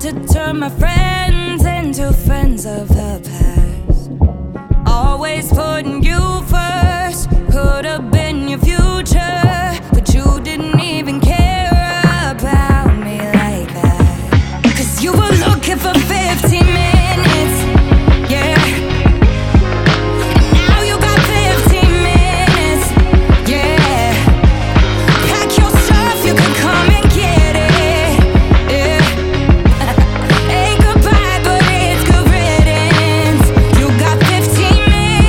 to turn my friends into friends of the past. Always putting you first. Could have been your future, but you didn't even care about me like that. 'Cause you were looking for 15 minutes, yeah. And now you got 15 minutes, yeah. Pack your stuff, you can come and get it, yeah. Ain't goodbye, but it's good riddance. You got 15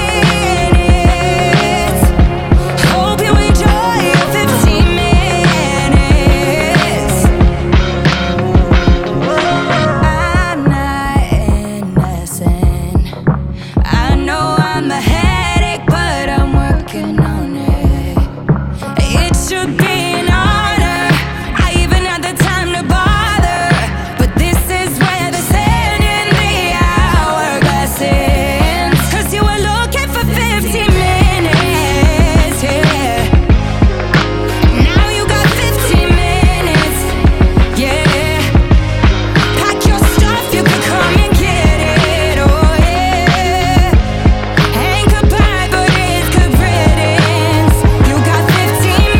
minutes. Hope you enjoy your 15 minutes. I'm not innocent. I know I'm a headache, but I'm working on it. It should be an honor. I even had the time to bother, but this is where the sand in the hourglass ends. 'Cause you were looking for 15 minutes, yeah. Now you got 15 minutes, yeah. Pack your stuff, you can come and get it, oh yeah. Ain't goodbye, but it's good riddance. You got 15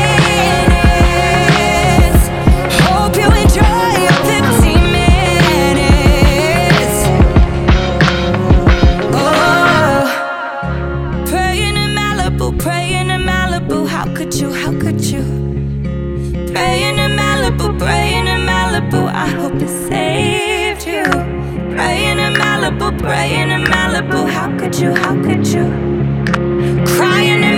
minutes. Hope you enjoy your 15 minutes. Oh, praying in Malibu, praying in Malibu. How could you, how could you? Praying in Malibu, praying in Malibu. I hope it saved you. Praying in Malibu, praying in Malibu. How could you, how could you? Crying in